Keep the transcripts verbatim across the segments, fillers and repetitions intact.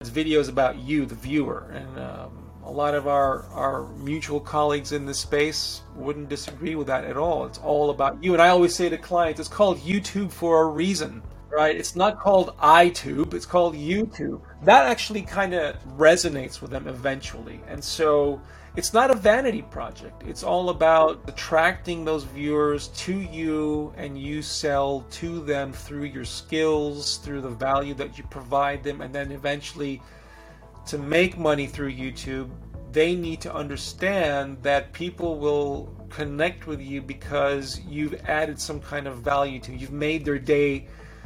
video is about you, the viewer. And um, a lot of our, our mutual colleagues in this space wouldn't disagree with that at all. It's all about you. And I always say to clients, it's called YouTube for a reason, right? It's not called iTube, it's called YouTube. That actually kind of resonates with them eventually. And so it's not a vanity project. It's all about attracting those viewers to you, and you sell to them through your skills, through the value that you provide them, and then eventually to make money through YouTube, they need to understand that people will connect with you because you've added some kind of value to them. You've made their day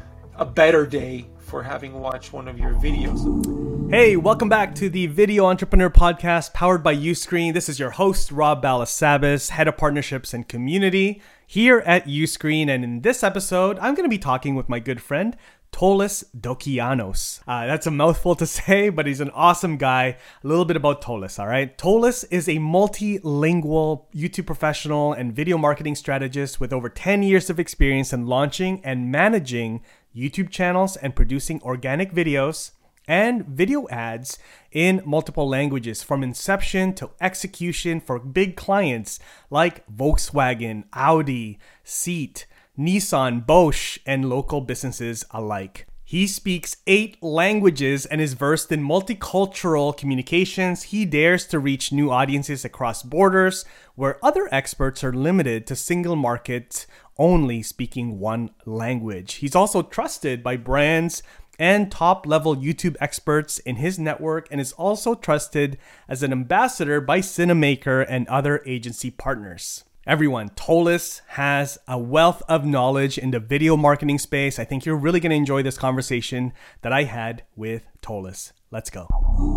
a better day for having watched one of your videos. Hey, welcome back to the Video Entrepreneur Podcast powered by Uscreen. This is your host, Rob Balasabas, Head of Partnerships and Community here at Uscreen. And in this episode, I'm going to be talking with my good friend, Tolis Dokianos. Uh, that's a mouthful to say, but he's an awesome guy. A little bit about Tolis, all right? Tolis is a multilingual YouTube professional and video marketing strategist with over ten years of experience in launching and managing YouTube channels and producing organic videos and video ads in multiple languages, from inception to execution for big clients like Volkswagen, Audi, Seat, Nissan, Bosch, and local businesses alike. He speaks eight languages and is versed in multicultural communications. He dares to reach new audiences across borders, where other experts are limited to single markets only speaking one language. He's also trusted by brands and top-level YouTube experts in his network, and is also trusted as an ambassador by Cinemaker and other agency partners. Everyone, Tolis has a wealth of knowledge in the video marketing space. I think you're really going to enjoy this conversation that I had with Tolis. Let's go.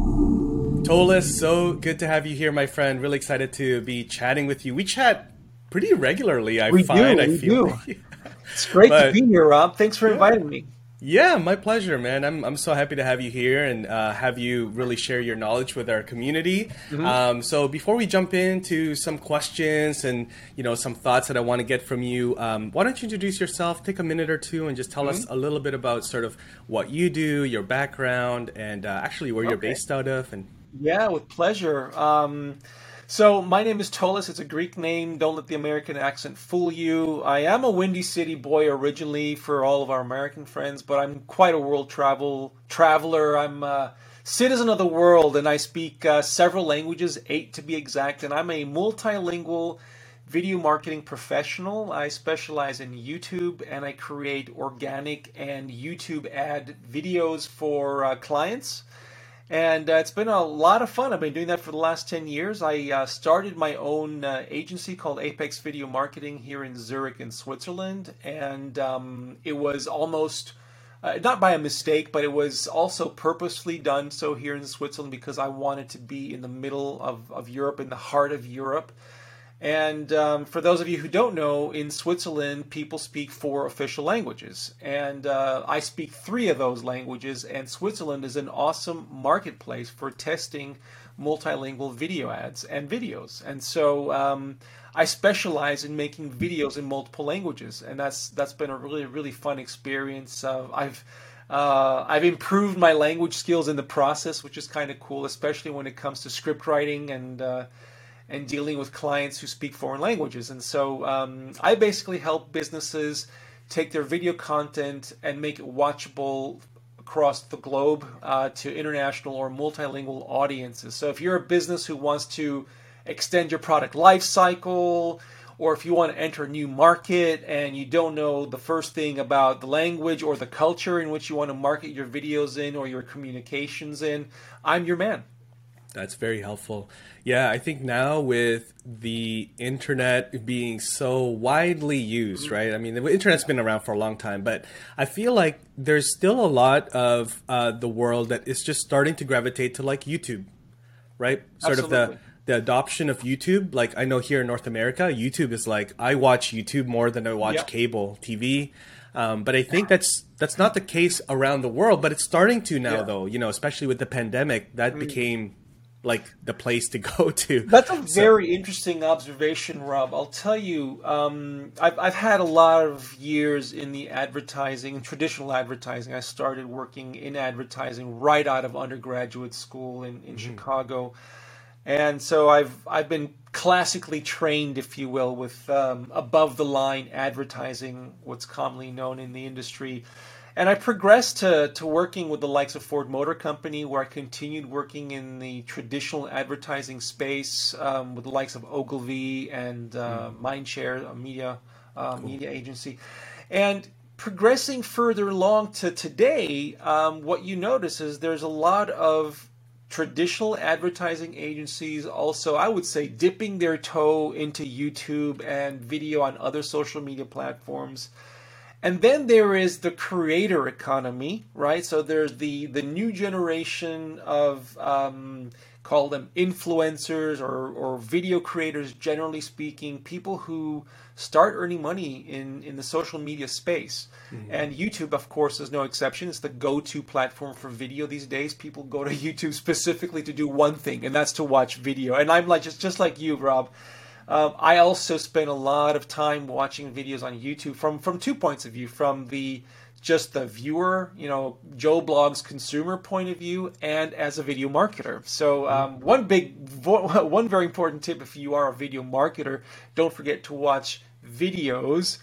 Tolis, so good to have you here, my friend. Really excited to be chatting with you. We chat pretty regularly, I we find. Do, I we feel do. Like. It's great but, to be here, Rob. Thanks for inviting yeah. me. Yeah, my pleasure, man. I'm I'm so happy to have you here and uh, have you really share your knowledge with our community. Mm-hmm. Um, so before we jump into some questions and you know some thoughts that I want to get from you, um, why don't you introduce yourself? Take a minute or two and just tell mm-hmm. us a little bit about sort of what you do, your background, and uh, actually where okay. you're based out of. And yeah, with pleasure. Um, So my name is Tolis. It's a Greek name. Don't let the American accent fool you. I am a Windy City boy originally for all of our American friends, but I'm quite a world travel traveler. I'm a citizen of the world, and I speak uh, several languages, eight to be exact, and I'm a multilingual video marketing professional. I specialize in YouTube, and I create organic and YouTube ad videos for uh, clients. And uh, it's been a lot of fun. I've been doing that for the last ten years. I uh, started my own uh, agency called Apex Video Marketing here in Zurich in Switzerland. And um, it was almost, uh, not by a mistake, but it was also purposefully done so here in Switzerland because I wanted to be in the middle of, of Europe, in the heart of Europe. And um, for those of you who don't know, in Switzerland, people speak four official languages. And uh, I speak three of those languages, and Switzerland is an awesome marketplace for testing multilingual video ads and videos. And so um, I specialize in making videos in multiple languages, and that's that's been a really, really fun experience. Uh, I've Uh, I've improved my language skills in the process, which is kind of cool, especially when it comes to script writing and uh, and dealing with clients who speak foreign languages. And so um, I basically help businesses take their video content and make it watchable across the globe uh, to international or multilingual audiences. So if you're a business who wants to extend your product life cycle, or if you want to enter a new market and you don't know the first thing about the language or the culture in which you want to market your videos in or your communications in, I'm your man. That's very helpful. Yeah, I think now with the internet being so widely used, right? I mean, the internet's been around for a long time, but I feel like there's still a lot of uh, the world that is just starting to gravitate to like YouTube, right? Sort Absolutely. of the the adoption of YouTube. Like I know here in North America, YouTube is like, I watch YouTube more than I watch Yep. cable T V. Um, but I think that's that's not the case around the world, but it's starting to now Yeah. though, you know, especially with the pandemic, that Mm. became like the place to go to. That's a So- very interesting observation, Rob. I'll tell you, um, I've, I've had a lot of years in the advertising, traditional advertising. I started working in advertising right out of undergraduate school in, in Chicago. And so I've I've been classically trained, if you will, with um, above the line advertising, what's commonly known in the industry. And I progressed to, to working with the likes of Ford Motor Company, where I continued working in the traditional advertising space um, with the likes of Ogilvy and uh, Mindshare, a media uh, media agency. And progressing further along to today, um, what you notice is there's a lot of traditional advertising agencies also, I would say, dipping their toe into YouTube and video on other social media platforms. And then there is the creator economy, right? So there's the, the new generation of, um, call them influencers or, or video creators, generally speaking, people who start earning money in, in the social media space. Mm-hmm. And YouTube, of course, is no exception. It's the go-to platform for video these days. People go to YouTube specifically to do one thing, and that's to watch video. And I'm like just, just like you, Rob. Um, I also spend a lot of time watching videos on YouTube from, from two points of view, from the just the viewer, you know, Joe Blog's consumer point of view, and as a video marketer. So um, one big, one very important tip if you are a video marketer, don't forget to watch videos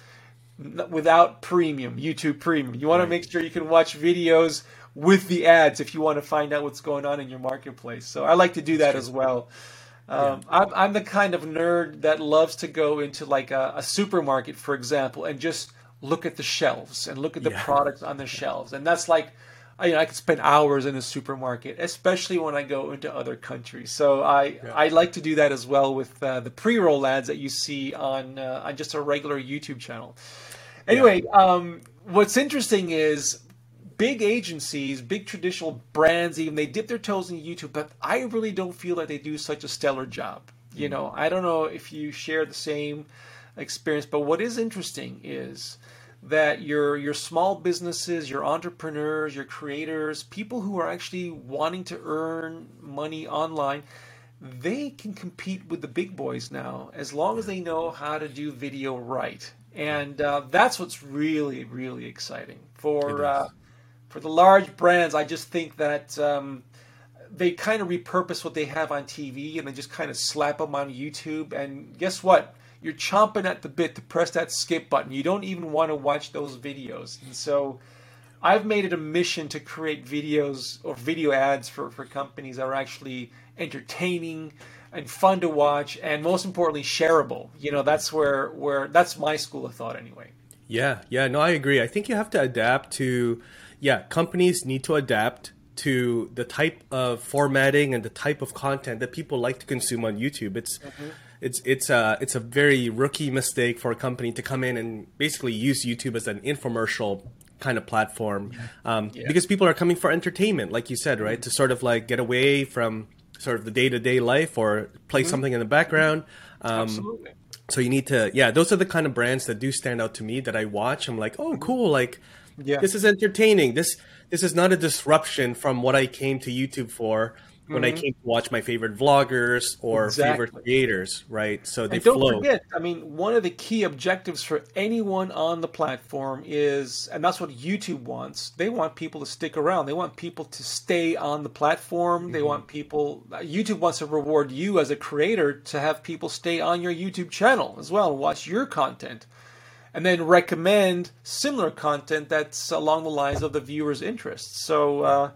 without premium, YouTube Premium. You want to make sure you can watch videos with the ads if you want to find out what's going on in your marketplace. So I like to do that as well. Um, yeah. I'm, I'm the kind of nerd that loves to go into like a, a supermarket, for example, and just look at the shelves and look at the yeah. products on the shelves. And that's like, I, you know, I could spend hours in a supermarket, especially when I go into other countries. So I, yeah. I like to do that as well with uh, the pre-roll ads that you see on, uh, on just a regular YouTube channel. Anyway, yeah. um, what's interesting is big agencies, big traditional brands, even they dip their toes in YouTube, but I really don't feel that they do such a stellar job. You know, I don't know if you share the same experience, but what is interesting is that your your small businesses, your entrepreneurs, your creators, people who are actually wanting to earn money online, they can compete with the big boys now as long as they know how to do video right. And uh, that's what's really, really exciting for uh, for the large brands. I just think that um, they kind of repurpose what they have on T V and they just kind of slap them on YouTube. And guess what? You're chomping at the bit to press that skip button. You don't even want to watch those videos. And so I've made it a mission to create videos or video ads for, for companies that are actually entertaining and fun to watch, and most importantly, shareable. You know, that's where, where that's my school of thought anyway. Yeah, yeah, no, I agree. I think you have to adapt to, yeah, companies need to adapt to the type of formatting and the type of content that people like to consume on YouTube. It's mm-hmm. it's it's a it's a very rookie mistake for a company to come in and basically use YouTube as an infomercial kind of platform, um, yeah. because people are coming for entertainment, like you said, right? Mm-hmm. To sort of like get away from sort of the day-to-day life or play mm-hmm. something in the background. Um, Absolutely. So you need to, yeah, those are the kind of brands that do stand out to me that I watch. I'm like, oh, cool. Like, yeah. this is entertaining. This this is not a disruption from what I came to YouTube for when mm-hmm. I came to watch my favorite vloggers or exactly. favorite creators, right? So they and don't flow. forget, I mean, one of the key objectives for anyone on the platform is, and that's what YouTube wants, they want people to stick around. They want people to stay on the platform. Mm-hmm. They want people, YouTube wants to reward you as a creator to have people stay on your YouTube channel as well and watch your content. And then recommend similar content that's along the lines of the viewer's interests. So uh,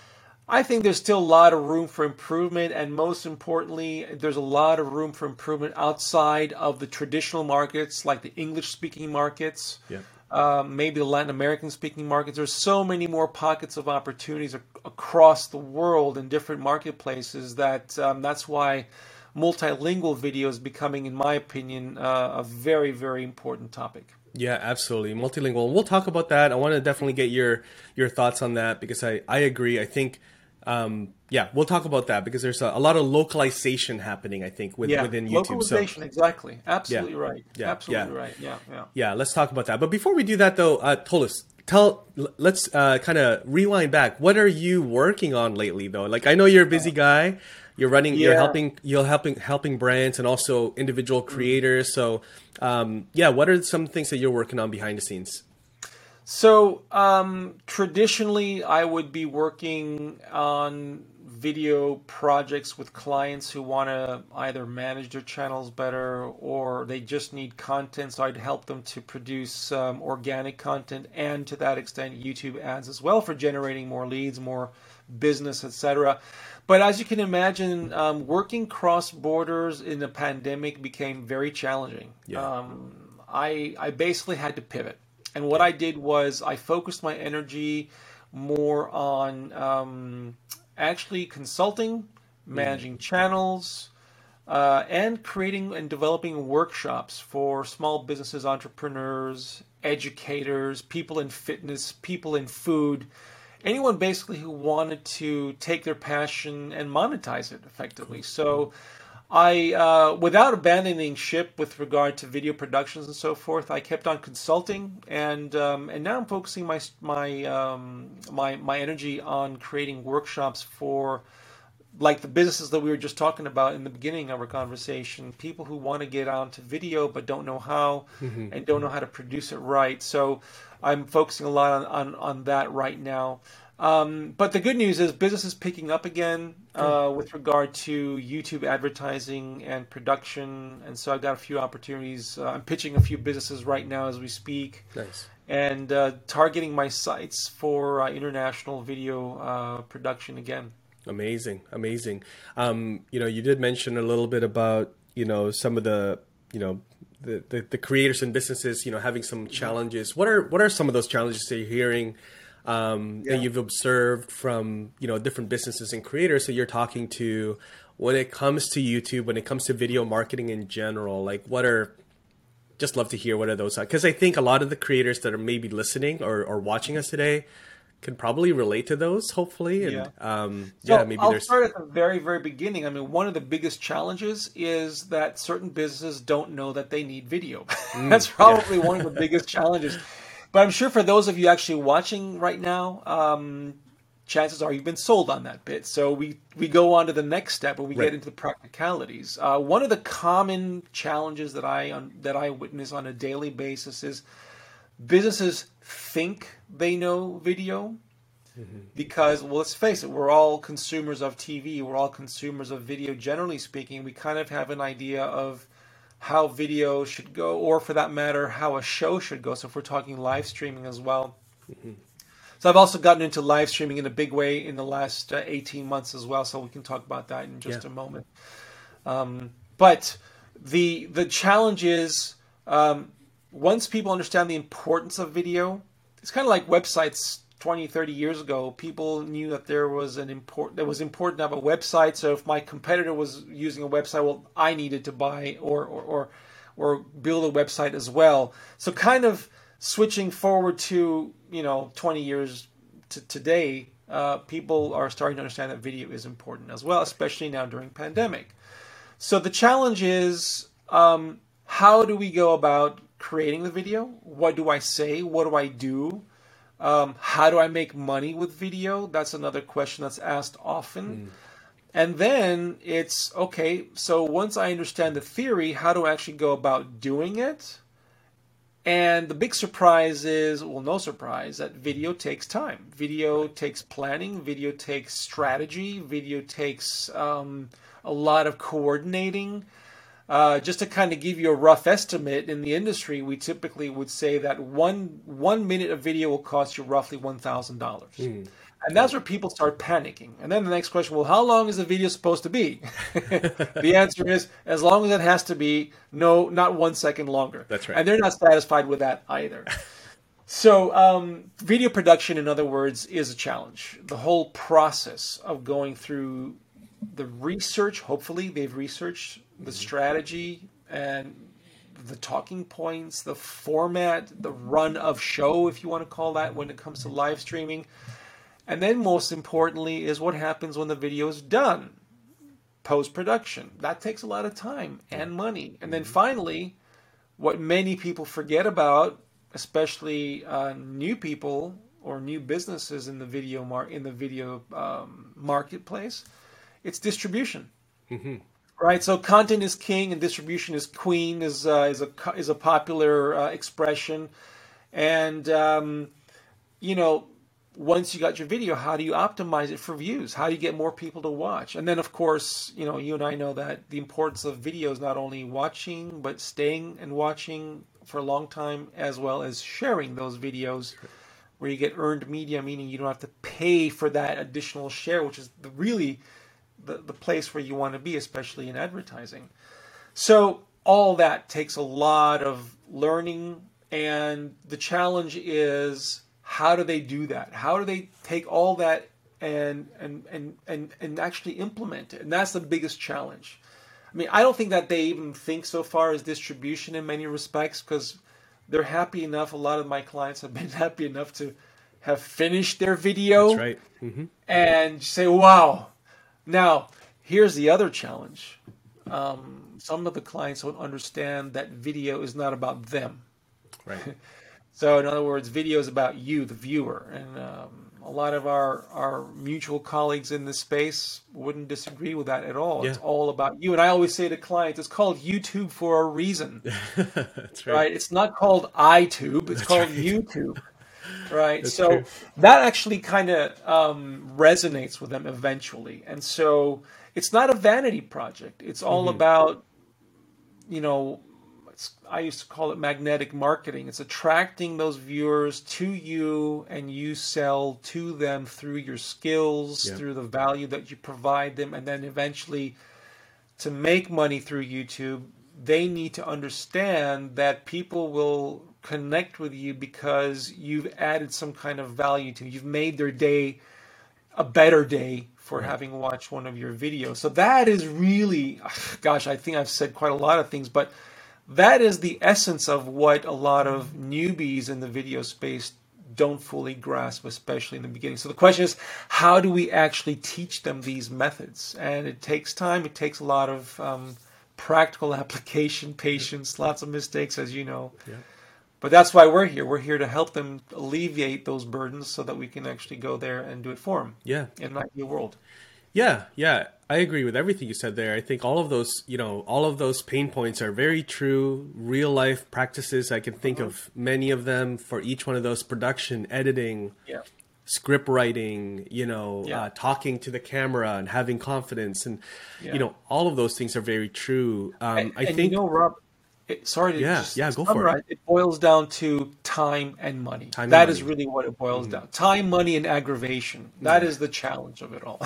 I think there's still a lot of room for improvement. And most importantly, there's a lot of room for improvement outside of the traditional markets, like the English-speaking markets, yeah. um, maybe the Latin American-speaking markets. There's so many more pockets of opportunities ac- across the world in different marketplaces that um, that's why multilingual video is becoming, in my opinion, uh, a very, very important topic. Yeah, absolutely. Multilingual. We'll talk about that. I want to definitely get your your thoughts on that because I, I agree. I think, um, yeah, we'll talk about that because there's a, a lot of localization happening, I think, with, yeah, within YouTube. Localization, so, exactly. Absolutely yeah, right. yeah, Absolutely yeah. right. Yeah, yeah. Yeah, let's talk about that. But before we do that, though, uh, Tolis, tell, let's uh, kind of rewind back. What are you working on lately, though? Like, I know you're a busy guy. You're running, Yeah. you're helping, you're helping, helping brands and also individual creators. So, um, yeah, what are some things that you're working on behind the scenes? So um, traditionally, I would be working on video projects with clients who want to either manage their channels better or they just need content. So I'd help them to produce um, organic content and to that extent YouTube ads as well for generating more leads, more business, et cetera. But as you can imagine, um, working cross borders in the pandemic became very challenging. Yeah. Um, I I basically had to pivot. And what I did was I focused my energy more on um, actually consulting, managing channels, uh, and creating and developing workshops for small businesses, entrepreneurs, educators, people in fitness, people in food, anyone basically who wanted to take their passion and monetize it effectively. So I, uh, without abandoning ship with regard to video productions and so forth, I kept on consulting, and um, and now I'm focusing my my um, my my energy on creating workshops for, like the businesses that we were just talking about in the beginning of our conversation, people who want to get onto video but don't know how mm-hmm. and don't know how to produce it right. So I'm focusing a lot on on, on that right now. Um, but the good news is business is picking up again uh, with regard to YouTube advertising and production. And so I've got a few opportunities. Uh, I'm pitching a few businesses right now as we speak. Nice. And uh, targeting my sites for uh, international video uh, production again. Amazing. Amazing. Um, you know, you did mention a little bit about, you know, some of the, you know, the, the, the creators and businesses, you know, having some challenges. What are, what are some of those challenges that you're hearing Um, yeah. that you've observed from, you know, different businesses and creators that you're talking to when it comes to YouTube, when it comes to video marketing in general? Like, what are, just love to hear what are those, because I think a lot of the creators that are maybe listening or, or watching us today can probably relate to those, hopefully. And yeah, um, so yeah maybe I'll there's... start at the very, very beginning. I mean, one of the biggest challenges is that certain businesses don't know that they need video. Mm, That's probably yeah. one of the biggest challenges. But I'm sure for those of you actually watching right now, um, chances are you've been sold on that bit. So we, we go on to the next step where we right. get into the practicalities. Uh, one of the common challenges that I um, that I witness on a daily basis is businesses think they know video mm-hmm. because, well, let's face it, we're all consumers of T V. We're all consumers of video, generally speaking. We kind of have an idea of how video should go, or for that matter, how a show should go. So if we're talking live streaming as well. Mm-hmm. So I've also gotten into live streaming in a big way in the last uh, eighteen months as well. So we can talk about that in just yeah. a moment. Um, but the the challenge is um, once people understand the importance of video, it's kind of like websites twenty, thirty years ago. People knew that there was an important, that was important to have a website. So if my competitor was using a website, well, I needed to buy or, or, or, or build a website as well. So kind of switching forward to, you know, twenty years to today, uh, people are starting to understand that video is important as well, especially now during pandemic. So the challenge is, um, how do we go about creating the video? What do I say? What do I do? Um, how do I make money with video? That's another question that's asked often. Mm. And then it's, okay, so once I understand the theory, how do I actually go about doing it? And the big surprise is, well, no surprise, that video takes time. Video takes planning. Video takes strategy. Video takes um, a lot of coordinating. Uh, just to kind of give you a rough estimate, in the industry, we typically would say that one one minute of video will cost you roughly one thousand dollars. Mm. And that's where people start panicking. And then the next question, well, how long is the video supposed to be? The answer is, as long as it has to be, no, not one second longer. That's right. And they're not satisfied with that either. So um, video production, in other words, is a challenge. The whole process of going through the research, hopefully they've researched the strategy and the talking points, the format, the run of show, if you want to call that, when it comes to live streaming. And then most importantly is what happens when the video is done. Post-production. That takes a lot of time and money. And then finally, what many people forget about, especially uh, new people or new businesses in the video mar- in the video um, marketplace, it's distribution. Mm-hmm. Right, so content is king and distribution is queen is uh, is a is a popular uh, expression, and um, you know, once you got your video, how do you optimize it for views? How do you get more people to watch? And then, of course, you know, you and I know that the importance of video is not only watching but staying and watching for a long time, as well as sharing those videos, where you get earned media, meaning you don't have to pay for that additional share, which is the really The, the place where you want to be, especially in advertising. So all that takes a lot of learning, and the challenge is, how do they do that? How do they take all that and and and and, and actually implement it? And that's the biggest challenge. I mean, I don't think that they even think so far as distribution in many respects, because they're happy enough. A lot of my clients have been happy enough to have finished their video. That's right. Mm-hmm. And say, wow. Now, here's the other challenge. Um, some of the clients don't understand that video is not about them. Right. So, in other words, video is about you, the viewer. And um, a lot of our, our mutual colleagues in this space wouldn't disagree with that at all. Yeah. It's all about you. And I always say to clients, it's called YouTube for a reason. That's right. Right? It's not called iTube. It's That's called right. YouTube. Right. That's so true. that actually kind of um, resonates with them eventually. And so it's not a vanity project. It's all Mm-hmm. about, you know, it's, I used to call it magnetic marketing. It's attracting those viewers to you, and you sell to them through your skills, Yeah. through the value that you provide them. And then eventually, to make money through YouTube, they need to understand that people will connect with you because you've added some kind of value to them. You've made their day a better day for Right. having watched one of your videos. So that is really, gosh, I think I've said quite a lot of things, but that is the essence of what a lot of newbies in the video space don't fully grasp, especially in the beginning. So the question is, how do we actually teach them these methods? And it takes time. It takes a lot of um, practical application, patience, lots of mistakes, as you know. Yeah. But that's why we're here. We're here to help them alleviate those burdens so that we can actually go there and do it for them Yeah. in an ideal world. Yeah, yeah, I agree with everything you said there. I think all of those, you know, all of those pain points are very true, real life practices. I can think Mhm. of many of them for each one of those: production, editing, Yeah. script writing, you know, Yeah. uh, talking to the camera and having confidence. And, Yeah. you know, all of those things are very true. Um, And, I and think, you know, Rob, it, sorry to Yeah, just yeah, go for it. summarize, it boils down to time and money. Time and That is money. really what it boils down. Time, money, and aggravation. That is the challenge of it all.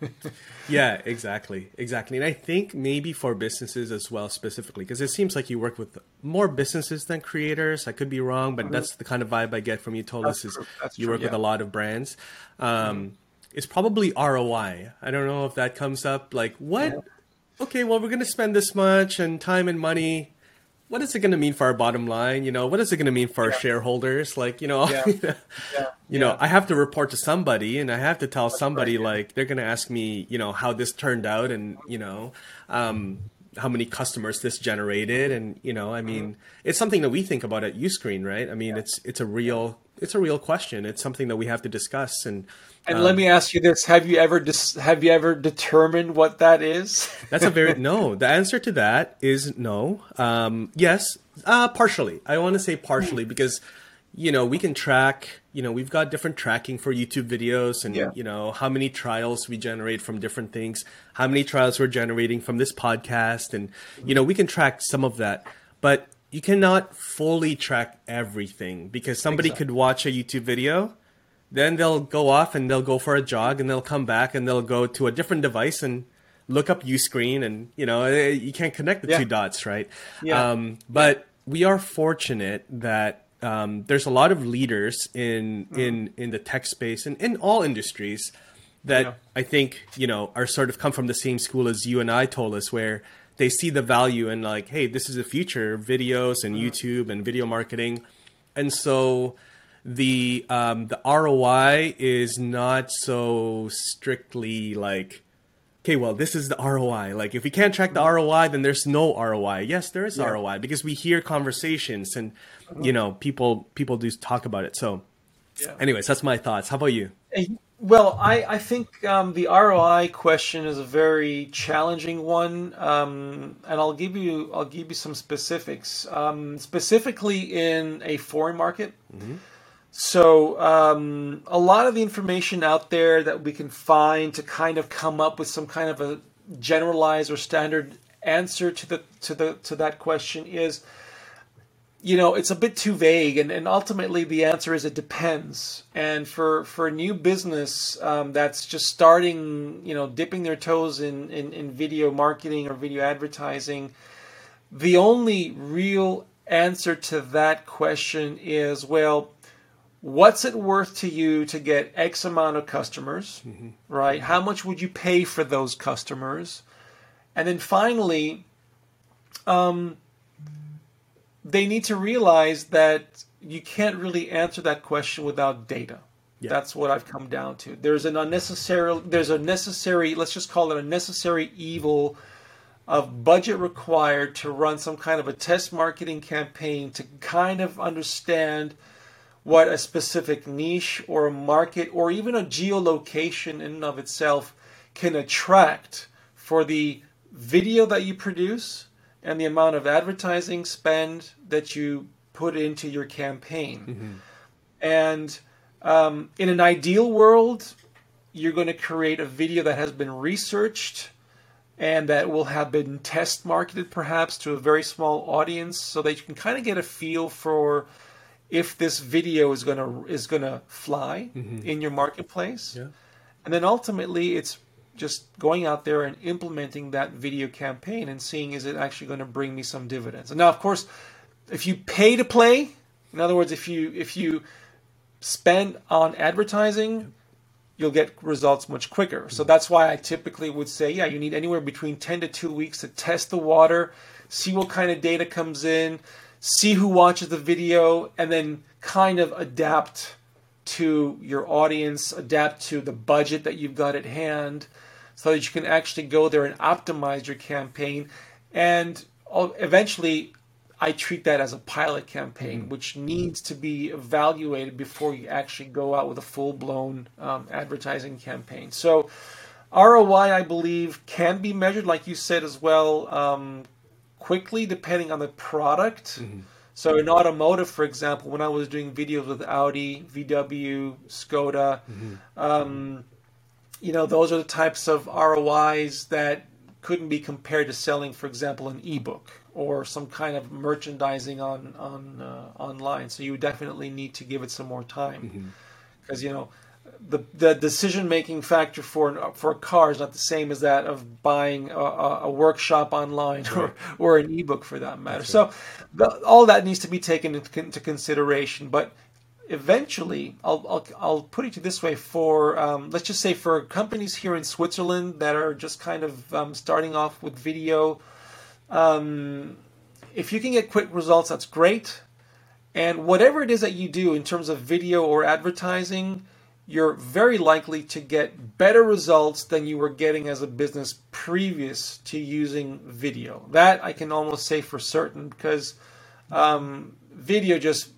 yeah, exactly, exactly. And I think maybe for businesses as well, specifically, because it seems like you work with more businesses than creators. I could be wrong, but that's the kind of vibe I get from you, Tolis, That's is true. That's you true, work with yeah. a lot of brands. Um, It's probably R O I. I don't know if that comes up. Like, what? Yeah. Okay, well, we're going to spend this much and time and money. What is it going to mean for our bottom line? You know, what is it going to mean for our Yeah. shareholders? Like, you know, Yeah. Yeah. you know, Yeah. I have to report to somebody, and I have to tell somebody, right, yeah. like, they're going to ask me, you know, how this turned out, and, you know, um, how many customers this generated. And, you know, I mean, it's something that we think about at Uscreen, right? I mean, it's, it's a real, it's a real question. It's something that we have to discuss. And, And um, let me ask you this: Have you ever dis- have you ever determined what that is? That's a very no. The answer to that is no. Um, yes, uh, partially. I want to say partially because, you know, we can track. You know, we've got different tracking for YouTube videos, and Yeah. you know how many trials we generate from different things, how many trials we're generating from this podcast, and you know we can track some of that, but you cannot fully track everything because somebody Exactly. could watch a YouTube video. Then they'll go off and they'll go for a jog and they'll come back and they'll go to a different device and look up Uscreen, and you know eh, you can't connect the Yeah. two dots, right? Yeah. Um, but we are fortunate that um, there's a lot of leaders in Mm-hmm. in in the tech space and in all industries that Yeah. I think you know are sort of come from the same school as you and I told us, where they see the value in like, hey, this is the future, videos and Mm-hmm. YouTube and video marketing, and so. The um, the R O I is not so strictly like okay, well, this is the R O I. Like, if we can't track the R O I, then there's no R O I. Yes, there is Yeah. R O I because we hear conversations and, you know, people people do talk about it. So, Yeah. anyways, that's my thoughts. How about you? Well, I, I think um, the R O I question is a very challenging one, um, and I'll give you I'll give you some specifics. Um, specifically in a foreign market, so um, a lot of the information out there that we can find to kind of come up with some kind of a generalized or standard answer to the to the to that question is, you know, it's a bit too vague, and, and ultimately the answer is it depends. And for for a new business um, that's just starting, you know, dipping their toes in, in, in video marketing or video advertising, the only real answer to that question is, well, what's it worth to you to get X amount of customers, right? How much would you pay for those customers? And then finally, um, they need to realize that you can't really answer that question without data. Yeah. That's what I've come down to. There's an unnecessary, there's a necessary, let's just call it a necessary evil of budget required to run some kind of a test marketing campaign to kind of understand what a specific niche or a market or even a geolocation in and of itself can attract for the video that you produce and the amount of advertising spend that you put into your campaign. Mm-hmm. And um, in an ideal world, you're going to create a video that has been researched and that will have been test marketed perhaps to a very small audience so that you can kind of get a feel for if this video is going to is going to fly Mm-hmm. in your marketplace. Yeah. And then ultimately it's just going out there and implementing that video campaign and seeing, is it actually going to bring me some dividends? And now, of course, if you pay to play, in other words, if you if you spend on advertising, you'll get results much quicker. So that's why I typically would say, yeah, you need anywhere between ten to two weeks to test the water, see what kind of data comes in, see who watches the video, and then kind of adapt to your audience, adapt to the budget that you've got at hand, so that you can actually go there and optimize your campaign. And eventually, I treat that as a pilot campaign, mm-hmm. which needs to be evaluated before you actually go out with a full-blown um, advertising campaign. So R O I, I believe, can be measured, like you said as well, um, quickly, depending on the product. Mm-hmm. So in automotive, for example, when I was doing videos with Audi, V W, Skoda, mm-hmm. um, you know, those are the types of R O Is that couldn't be compared to selling, for example, an ebook or some kind of merchandising on on uh, online. So you would definitely need to give it some more time, because mm-hmm. you know the the decision making factor for for a car is not the same as that of buying a, a workshop online right. or or an ebook for that matter. That's so right. the, all that needs to be taken into, into consideration, but. Eventually, I'll, I'll I'll put it this way: for um, let's just say for companies here in Switzerland that are just kind of um, starting off with video, um, if you can get quick results, that's great. And whatever it is that you do in terms of video or advertising, you're very likely to get better results than you were getting as a business previous to using video. That I can almost say for certain, because um, video just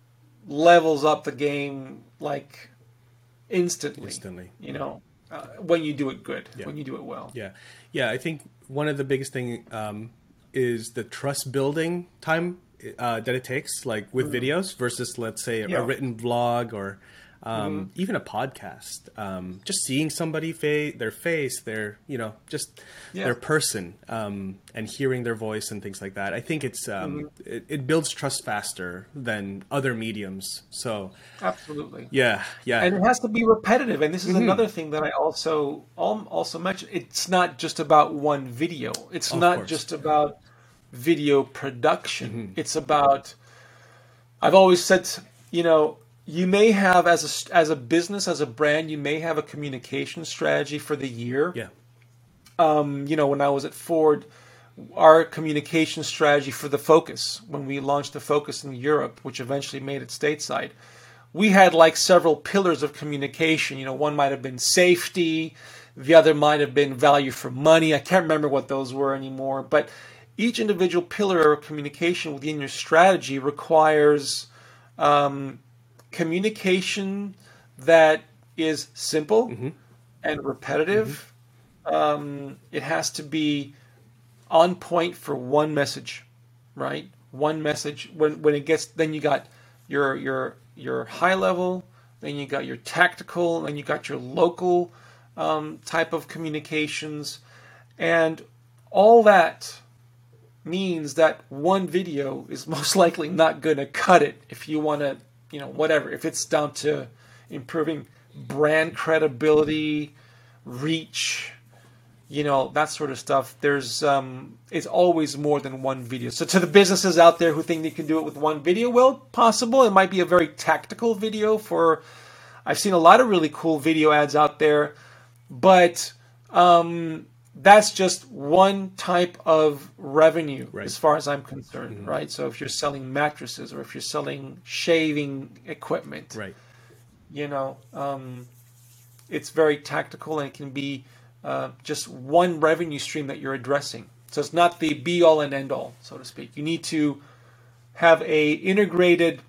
levels up the game like instantly. Instantly, you know, uh, when you do it good, yeah. when you do it well. Yeah, yeah. I think one of the biggest thing um, is the trust building time uh, that it takes, like with mm-hmm. videos versus, let's say, a, yeah. a written vlog or um, mm-hmm. even a podcast. Um, just seeing somebody fa- their face, their you know, just yeah. their person, um, and hearing their voice and things like that. I think it's um, mm-hmm. it, it builds trust faster than other mediums. So absolutely, yeah, yeah, and it has to be repetitive. And this is mm-hmm. another thing that I also also mentioned. It's not just about one video. It's of not course. just about video production. Mm-hmm. It's about. I've always said, you know. You may have, as a, as a business, as a brand, you may have a communication strategy for the year. Yeah. Um, you know, when I was at Ford, our communication strategy for the Focus, when we launched the Focus in Europe, which eventually made it stateside, we had like several pillars of communication. You know, one might have been safety. The other might have been value for money. I can't remember what those were anymore. But each individual pillar of communication within your strategy requires um, communication that is simple mm-hmm. and repetitive. Mm-hmm. Um, it has to be on point for one message, right? One message. When when it gets, then you got your your your high level, then you got your tactical, then you got your local um, type of communications, and all that means that one video is most likely not going to cut it if you want to, you know, whatever. If it's down to improving brand credibility, reach, you know, that sort of stuff, there's um, it's always more than one video. So to the businesses out there who think they can do it with one video, well, possible. It might be a very tactical video for, I've seen a lot of really cool video ads out there, but um, that's just one type of revenue right. as far as I'm concerned, mm-hmm. right? So if you're selling mattresses or if you're selling shaving equipment, right. you know, um, it's very tactical and it can be uh, just one revenue stream that you're addressing. So it's not the be all and end all, so to speak. You need to have a integrated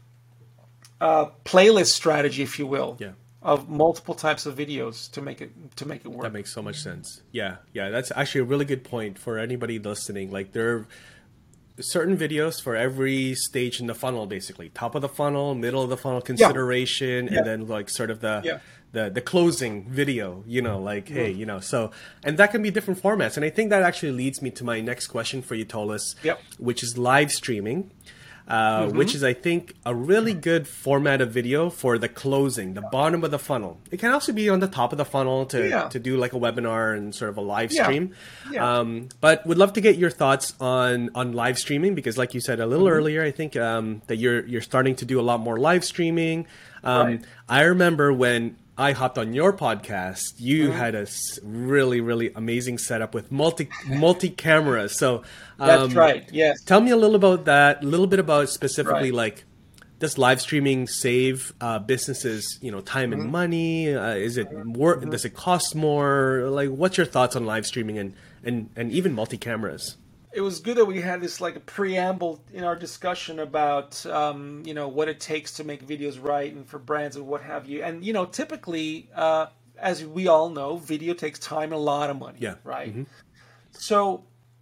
uh, playlist strategy, if you will, yeah. of multiple types of videos to make it to make it work. That makes so much sense. Yeah, yeah, that's actually a really good point for anybody listening. Like there are certain videos for every stage in the funnel, basically. Top of the funnel, middle of the funnel consideration, yeah. Yeah. and then like sort of the yeah. the the closing video, you know, like, hey, you know, so, and that can be different formats. And I think that actually leads me to my next question for you, Tolis, yep. which is live streaming. Uh, mm-hmm. Which is, I think, a really good format of video for the closing, the bottom of the funnel. It can also be on the top of the funnel to, yeah. to do like a webinar and sort of a live yeah. stream. Yeah. Um, but would love to get your thoughts on, on live streaming, because like you said a little mm-hmm. earlier, I think um, that you're you're starting to do a lot more live streaming. Um, right. I remember when I hopped on your podcast, you mm-hmm. had a really, really amazing setup with multi multi cameras. So um, that's right. Yes. Tell me a little about that. A little bit about specifically, right. like, does live streaming save uh, businesses, you know, time mm-hmm. and money? Uh, is it more? Mm-hmm. Does it cost more? Like, what's your thoughts on live streaming and and and even multi cameras? It was good that we had this like a preamble in our discussion about um, you know, what it takes to make videos right and for brands and what have you. And you know, typically, uh, as we all know, video takes time and a lot of money. Yeah. Right. Mm-hmm. So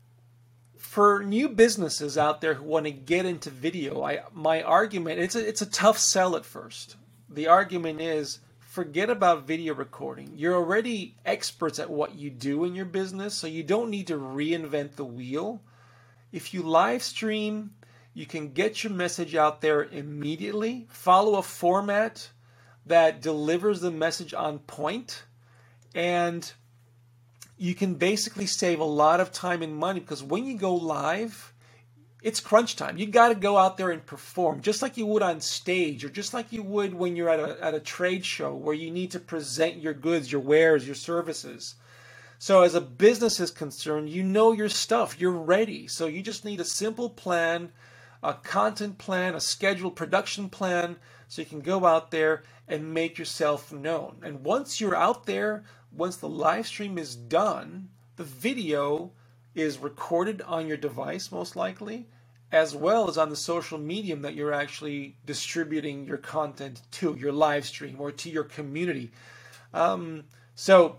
for new businesses out there who want to get into video, I my argument it's a it's a tough sell at first. The argument is, forget about video recording. You're already experts at what you do in your business, so you don't need to reinvent the wheel. If you live stream, you can get your message out there immediately. Follow a format that delivers the message on point, and you can basically save a lot of time and money, because when you go live, it's crunch time. You got to go out there and perform, just like you would on stage, or just like you would when you're at a at a trade show where you need to present your goods, your wares, your services. So as a business is concerned, you know your stuff. You're ready. So you just need a simple plan, a content plan, a scheduled production plan, so you can go out there and make yourself known. And once you're out there, once the live stream is done, the video is recorded on your device, most likely, as well as on the social medium that you're actually distributing your content to, your live stream, or to your community. Um, so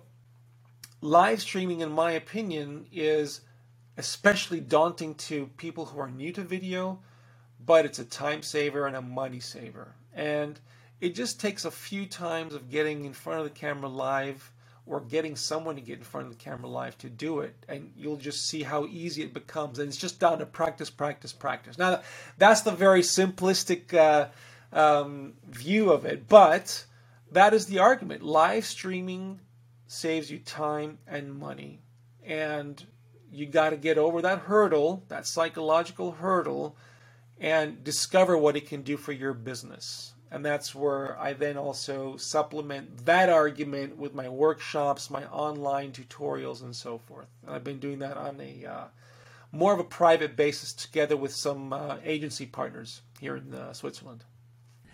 live streaming, in my opinion, is especially daunting to people who are new to video, but it's a time saver and a money saver. And it just takes a few times of getting in front of the camera live, or getting someone to get in front of the camera live to do it, and you'll just see how easy it becomes. And it's just down to practice, practice, practice. Now, that's the very simplistic uh, um, view of it, but that is the argument. Live streaming saves you time and money, and you got to get over that hurdle, that psychological hurdle, and discover what it can do for your business. And that's where I then also supplement that argument with my workshops, my online tutorials, and so forth. And I've been doing that on a uh, more of a private basis, together with some uh, agency partners here in uh, Switzerland.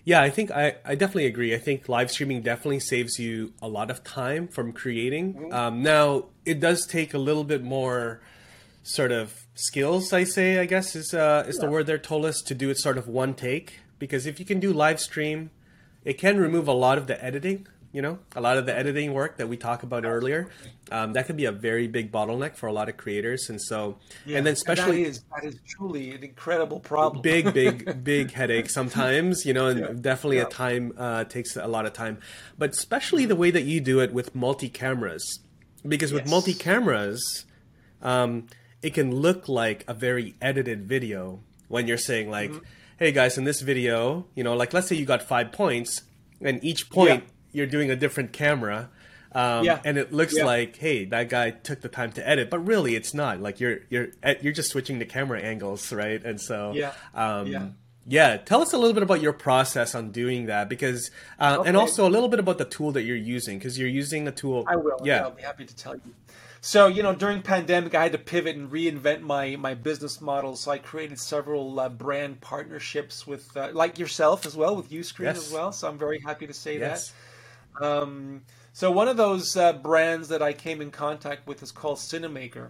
Yeah, I think I, I definitely agree. I think live streaming definitely saves you a lot of time from creating. Mhm. Um, now, it does take a little bit more sort of skills, I say, I guess is uh, is the Yeah. word there, Tolis, to do it sort of one take. Because if you can do live stream, it can remove a lot of the editing, you know, a lot of the editing work that we talked about earlier. Absolutely. Um, that could be a very big bottleneck for a lot of creators. And so, and Yeah, then and that especially is that is truly an incredible problem. big, big, big headache sometimes, you know, Yeah, and definitely a yeah. time, uh, takes a lot of time. But especially the way that you do it with multi cameras. Because with multi Yes. cameras, um, it can look like a very edited video when you're saying like, Hmm. hey guys, in this video, you know, like let's say you got five points and each Yeah, point you're doing a different camera. Um, yeah, and it looks yeah, like, hey, that guy took the time to edit, but really it's not. Like you're you're eh, you're just switching the camera angles, right? And so, yeah, yeah. um, yeah, tell us a little bit about your process on doing that, because, uh, and Okay, also a little bit about the tool that you're using, because you're using a tool. I will. Yeah, Yeah. I'll be happy to tell you. So, you know, during pandemic, I had to pivot and reinvent my my business model. So I created several uh, brand partnerships with, uh, like yourself as well, with Uscreen as Yes. well. So I'm very happy to say that. Yes. Um, so one of those uh, brands that I came in contact with is called Cinemaker.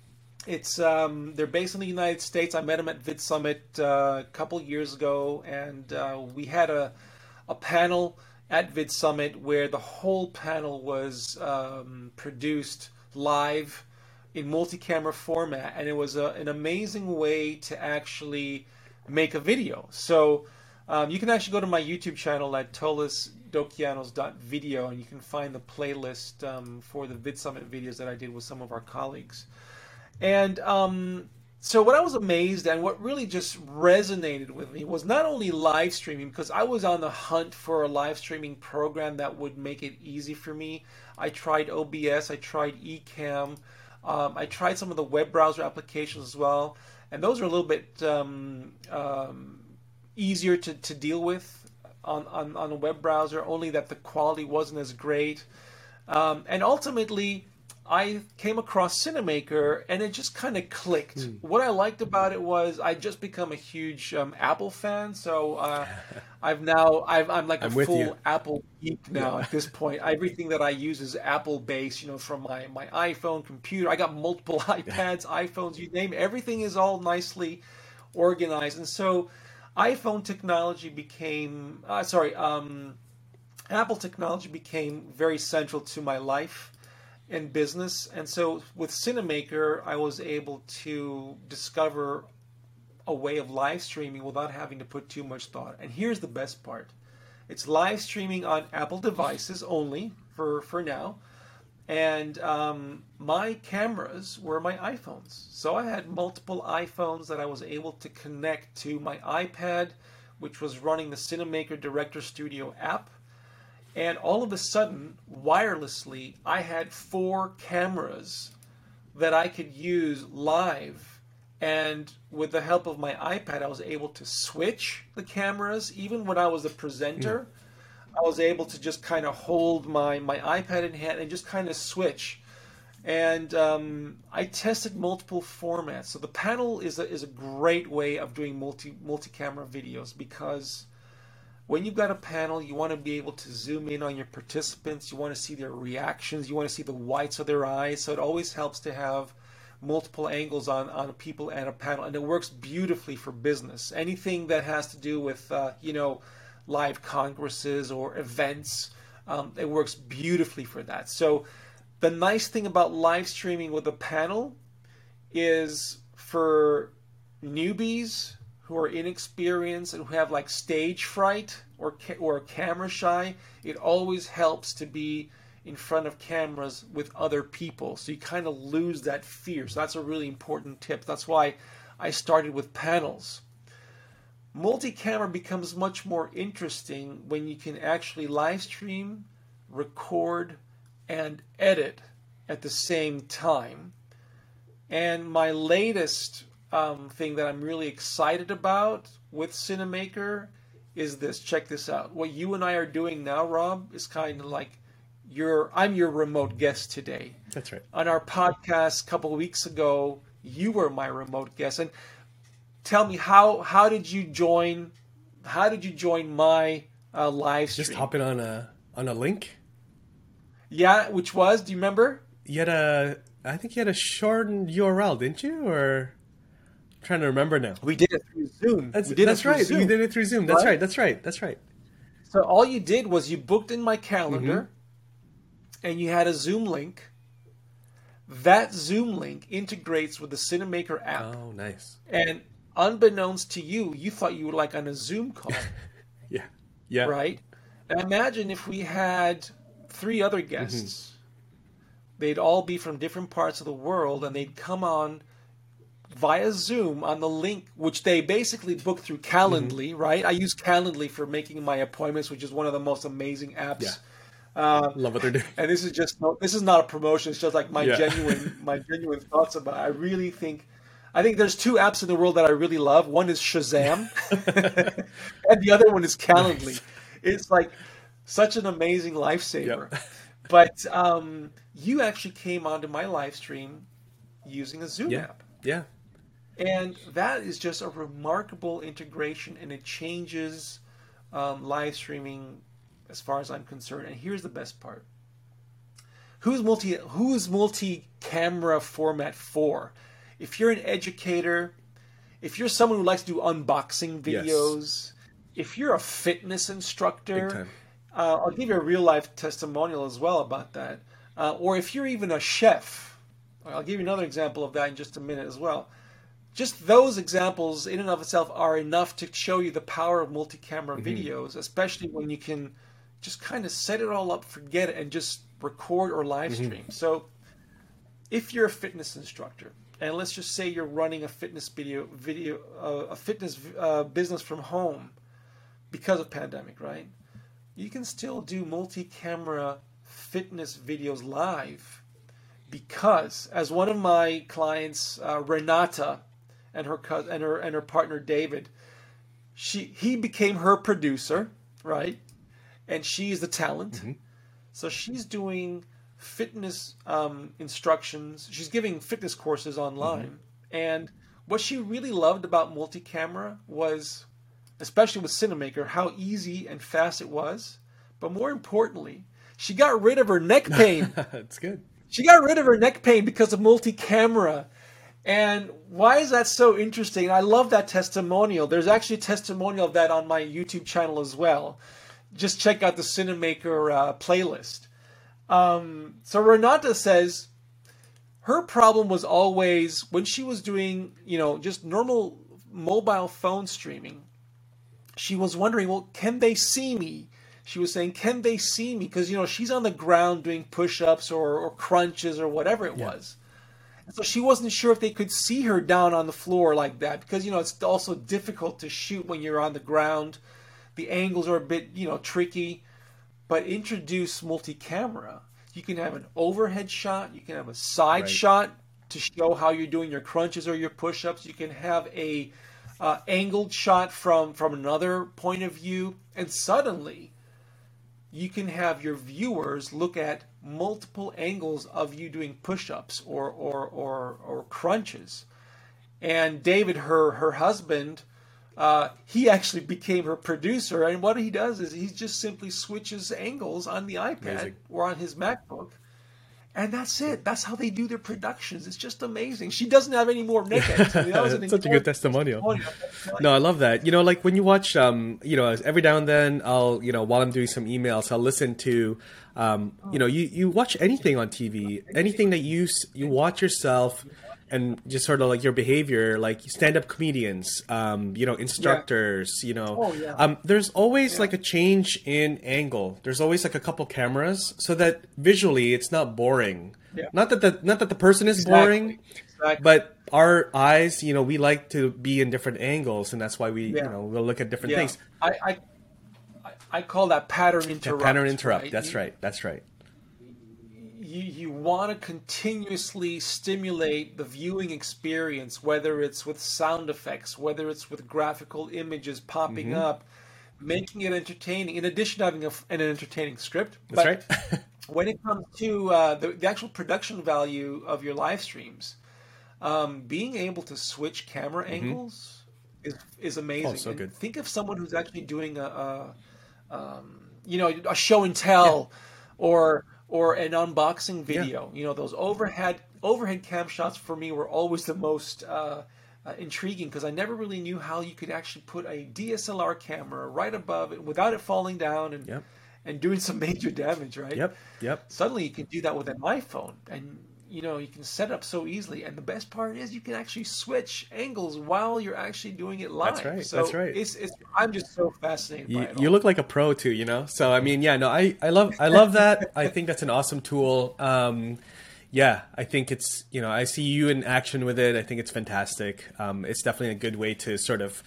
It's um, they're based in the United States. I met them at Vid Summit uh, a couple years ago, and uh, we had a a panel at Vid Summit where the whole panel was um, produced live in multi-camera format, and it was a, an amazing way to actually make a video. So um, you can actually go to my YouTube channel at tolis dokianos dot video, and you can find the playlist um, for the Vid Summit videos that I did with some of our colleagues. And um, so, what I was amazed at, and what really just resonated with me, was not only live streaming, because I was on the hunt for a live streaming program that would make it easy for me. I tried O B S, I tried Ecamm, um, I tried some of the web browser applications as well, and those are a little bit um, um, easier to, to deal with on, on, on a web browser, only that the quality wasn't as great. Um, and ultimately, I came across Cinemaker, and it just kind of clicked. Hmm. What I liked about it was I just become a huge um, Apple fan, so uh, I've now I've, I'm like a I'm with you. full Apple geek now Yeah. at this point. Everything that I use is Apple based, you know, from my my iPhone, computer. I got multiple iPads, iPhones, you name it. Everything is all nicely organized, and so iPhone technology became uh, sorry, um, Apple technology became very central to my life in business. And so with Cinemaker, I was able to discover a way of live streaming without having to put too much thought. And here's the best part. It's live streaming on Apple devices only for, for now. And um, my cameras were my iPhones. So I had multiple iPhones that I was able to connect to my iPad, which was running the Cinemaker Director Studio app. And all of a sudden, wirelessly, I had four cameras that I could use live. And with the help of my iPad, I was able to switch the cameras. Even when I was a presenter, I was able to just kind of hold my, my iPad in hand and just kind of switch. And um, I tested multiple formats. So the panel is a, is a great way of doing multi multi-camera videos, because when you've got a panel, you want to be able to zoom in on your participants. You want to see their reactions. You want to see the whites of their eyes. So it always helps to have multiple angles on, on people and a panel. And it works beautifully for business. Anything that has to do with, uh, you know, live congresses or events, um, it works beautifully for that. So the nice thing about live streaming with a panel is for newbies who are inexperienced and who have like stage fright or ca- or camera shy, it always helps to be in front of cameras with other people. So you kind of lose that fear. So that's a really important tip. That's why I started with panels. Multi-camera becomes much more interesting when you can actually live stream, record, and edit at the same time. And my latest um, thing that I'm really excited about with Cinemaker is this. Check this out. What you and I are doing now, Rob, is kind of like your I'm your remote guest today. That's right. On our podcast a couple of weeks ago, you were my remote guest. And tell me, how how did you join how did you join my uh, live stream? Just hopping on a on a link. Yeah, which was, do you remember? You had a, I think you had a shortened U R L, didn't you? Or I'm trying to remember now. We did it through Zoom. That's, we did that's it through right. Zoom. We did it through Zoom. That's Right? right. That's right. That's right. So all you did was you booked in my calendar, Mm-hmm. and you had a Zoom link. That Zoom link integrates with the Cinemaker app. Oh, nice. And unbeknownst to you, you thought you were like on a Zoom call, Yeah. Yeah. right? And imagine if we had three other guests. Mm-hmm. They'd all be from different parts of the world, and they'd come on via Zoom on the link, which they basically book through Calendly, Mm-hmm. right? I use Calendly for making my appointments, which is one of the most amazing apps. Yeah. Uh, Love what they're doing. and this is just no, this is not a promotion. It's just like my Yeah. genuine my genuine thoughts about it. I really think I think there's two apps in the world that I really love. One is Shazam, and the other one is Calendly. It's like such an amazing lifesaver. Yep. But um, you actually came onto my live stream using a Zoom Yeah. app. Yeah. And that is just a remarkable integration, and it changes um, live streaming as far as I'm concerned. And here's the best part: who's multi who's multi-camera format for? If you're an educator, if you're someone who likes to do unboxing videos, if you're a fitness Big instructor, time. uh, I'll give you a real life testimonial as well about that. Uh, or if you're even a chef, I'll give you another example of that in just a minute as well. Just those examples in and of itself are enough to show you the power of multi-camera Mm-hmm. videos, especially when you can just kind of set it all up, forget it, and just record or live Mm-hmm. stream. So if you're a fitness instructor, and let's just say you're running a fitness video, video uh, a fitness uh, business from home because of pandemic, right? You can still do multi-camera fitness videos live because, as one of my clients, uh, Renata, and her cousin and her and her partner David, she he became her producer, right? And she's the talent. Mm-hmm. So she's doing fitness um, instructions. She's giving fitness courses online. Mm-hmm. And what she really loved about multi-camera was, especially with Cinemaker, how easy and fast it was. But more importantly, she got rid of her neck pain. That's good. She got rid of her neck pain because of multi-camera. And why is that so interesting? I love that testimonial. There's actually a testimonial of that on my YouTube channel as well. Just check out the Cinemaker uh, playlist. Um, so Renata says her problem was always when she was doing, you know, just normal mobile phone streaming. She was wondering, well, can they see me? She was saying, can they see me? Because, you know, she's on the ground doing push-ups or, or crunches or whatever it Yeah. was. And so she wasn't sure if they could see her down on the floor like that because, you know, it's also difficult to shoot when you're on the ground. The angles are a bit, you know, tricky. But introduce multi-camera. You can have an overhead shot. You can have a side Right. shot to show how you're doing your crunches or your push-ups. You can have a uh, angled shot from, from another point of view. And suddenly, you can have your viewers look at multiple angles of you doing push-ups or or or, or crunches. And David, her her husband, uh, he actually became her producer. And what he does is he just simply switches angles on the iPad Amazing. or on his MacBook. And that's it. That's how they do their productions. It's just amazing. She doesn't have any more neckheads. I mean, that was an That's such a good incredible testimonial. testimonial. No, I love that. You know, like when you watch, um, you know, every now and then I'll, you know, while I'm doing some emails, I'll listen to, um, you know, you, you watch anything on T V, anything that you, s- you watch yourself and just sort of like your behavior, like stand-up comedians, um, you know, instructors, you know, Oh, yeah. um, there's always like a change in angle. There's always like a couple cameras so that visually it's not boring. Yeah. Not that the, not that the person is Exactly. boring, Exactly. but our eyes, you know, we like to be in different angles, and that's why we, Yeah. you know, we'll look at different Yeah. things. I, I I- I call that pattern Yeah, interrupt. pattern interrupt. right? That's You- right. That's right. You, you want to continuously stimulate the viewing experience, whether it's with sound effects, whether it's with graphical images popping Mm-hmm. up, making it entertaining, in addition to having a, an entertaining script. That's But right. when it comes to uh, the, the actual production value of your live streams, um, being able to switch camera Mm-hmm. angles is is amazing. Oh, so And good. think of someone who's actually doing a, a um, you know, a show and tell, or or an unboxing Yeah. video. You know, those overhead overhead cam shots for me were always the most uh, uh, intriguing, because I never really knew how you could actually put a D S L R camera right above it without it falling down and Yep. and doing some major damage, right? Yep. Yep. Suddenly you can do that with an iPhone, and you know you can set it up so easily. And the best part is you can actually switch angles while you're actually doing it live. That's right. So That's right. It's, it's I'm just so fascinated by You, it you all. look like a pro too, you know? So, I mean, yeah, no, I, I love, I love that. I think that's an awesome tool. Um, yeah, I think it's, you know, I see you in action with it. I think it's fantastic. Um, it's definitely a good way to sort of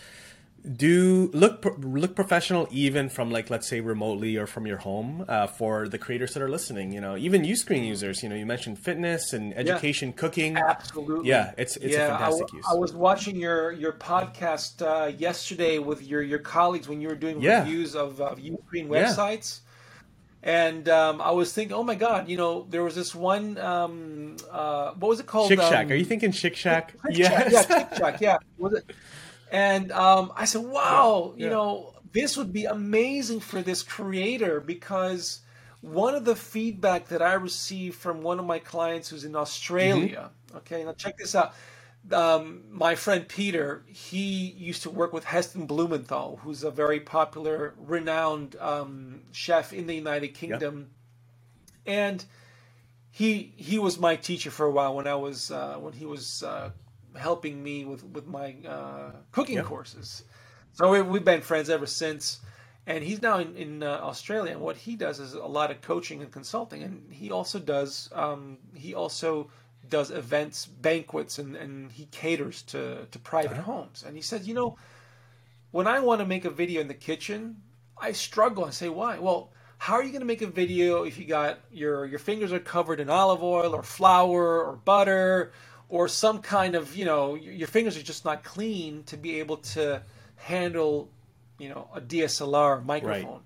do look, pro- look professional, even from like, let's say remotely or from your home, uh, for the creators that are listening, you know, even Uscreen users, you know, you mentioned fitness and education, cooking. Absolutely. Yeah, it's, it's yeah, a fantastic I, use. I was watching your your podcast uh, yesterday with your your colleagues when you were doing Yeah. reviews of, of Uscreen Yeah. websites. And um, I was thinking, oh my God, you know, there was this one, um, uh, what was it called? Chick Shack. Um, Are you thinking Chick Shack? Chick Yes. Shack, yeah, Chick Shack, yeah. Was it? And um, I said, wow, Yeah, you yeah. know, this would be amazing for this creator, because one of the feedback that I received from one of my clients who's in Australia, Mm-hmm. okay, now check this out. Um, my friend Peter, he used to work with Heston Blumenthal, who's a very popular, renowned um, chef in the United Kingdom. And he he was my teacher for a while when I was uh, when he was uh, helping me with with my uh, cooking Yep. courses. So we, we've been friends ever since. And he's now in, in uh, Australia, and what he does is a lot of coaching and consulting. And he also does um, he also does events, banquets, and, and he caters to to private Uh-huh. homes. And he said, you know, when I want to make a video in the kitchen, I struggle. I say, why? Well, how are you going to make a video if you got your your fingers are covered in olive oil or flour or butter or some kind of, you know, your your fingers are just not clean to be able to handle, you know, a D S L R microphone.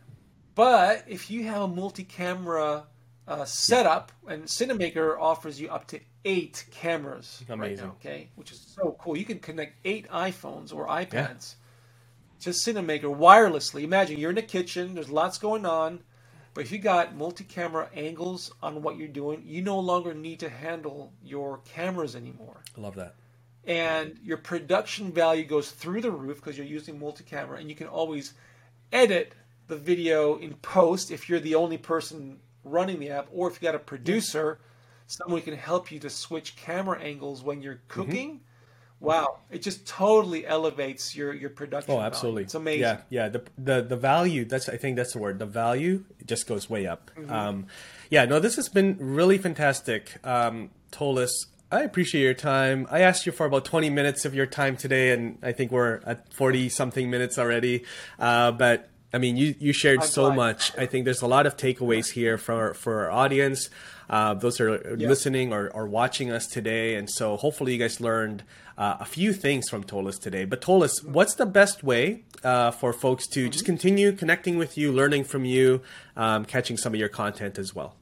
But if you have a multi-camera uh, setup, and Cinemaker offers you up to eight cameras right Amazing. now, okay, which is so cool. You can connect eight iPhones or iPads to Cinemaker wirelessly. Imagine you're in the kitchen, there's lots going on, but if you got multi-camera angles on what you're doing, you no longer need to handle your cameras anymore. I love that. And your production value goes through the roof because you're using multi-camera, and you can always edit the video in post if you're the only person running the app, or if you got a producer, someone who can help you to switch camera angles when you're cooking. Wow, it just totally elevates your your production Oh, value. absolutely. It's amazing. Yeah, yeah. The the the value. That's I think that's the word. The value it just goes way up. Mm-hmm. Um, yeah. No, this has been really fantastic, um, Tolis. I appreciate your time. I asked you for about twenty minutes of your time today, and I think we're at forty something minutes already. Uh, but I mean, you you shared I'm so glad. much. I think there's a lot of takeaways here for for our audience. Uh, those are Yeah. listening or, or watching us today, and so hopefully you guys learned uh, a few things from Tolis today. But Tolis, what's the best way uh, for folks to just continue connecting with you, learning from you, um, catching some of your content as well?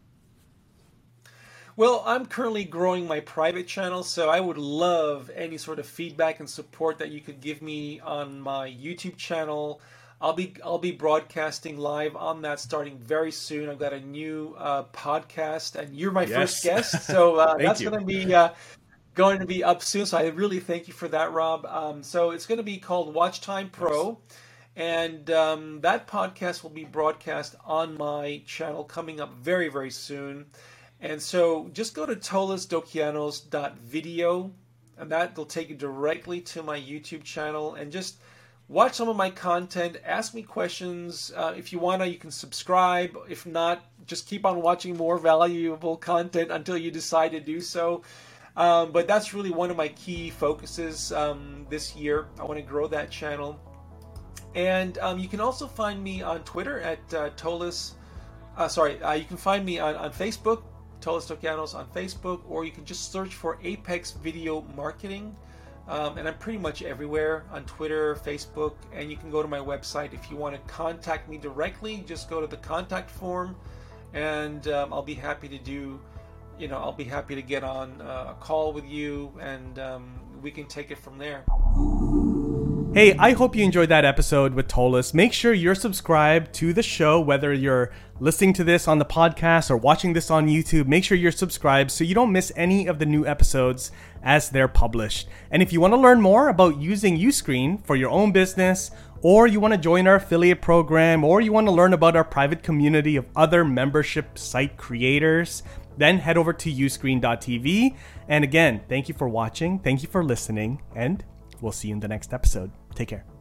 Well, I'm currently growing my private channel, so I would love any sort of feedback and support that you could give me on my YouTube channel. I'll be I'll be broadcasting live on that starting very soon. I've got a new uh, podcast, and you're my Yes. first guest, so uh, Thank that's you. going to be uh, going to be up soon. So I really thank you for that, Rob. Um, so it's going to be called Watch Time Pro, and um, that podcast will be broadcast on my channel coming up very very soon. And so just go to tolis dokianos dot video, and that will take you directly to my YouTube channel, and just watch some of my content, ask me questions. Uh, if you want to, you can subscribe. If not, just keep on watching more valuable content until you decide to do so. Um, but that's really one of my key focuses um, this year. I want to grow that channel. And um, you can also find me on Twitter at uh, Tolis. Uh, sorry, uh, you can find me on, on Facebook, Tolis Dokianos on Facebook, or you can just search for Apex Video Marketing. Um, and I'm pretty much everywhere on Twitter, Facebook, and you can go to my website. If you want to contact me directly, just go to the contact form, and um, I'll be happy to do, you know, I'll be happy to get on uh, a call with you, and um, we can take it from there. Hey, I hope you enjoyed that episode with Tolis. Make sure you're subscribed to the show, whether you're listening to this on the podcast or watching this on YouTube. Make sure you're subscribed so you don't miss any of the new episodes as they're published. And if you want to learn more about using Uscreen for your own business, or you want to join our affiliate program, or you want to learn about our private community of other membership site creators, then head over to uscreen dot t v. And again, thank you for watching, thank you for listening, and we'll see you in the next episode. Take care.